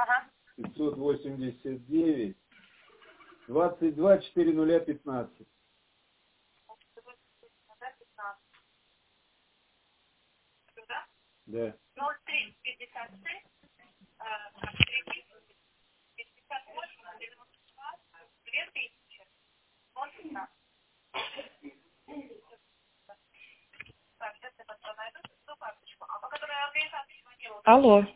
Ага. 589 22 4015. Да. 0356 58 92 2000. Алло.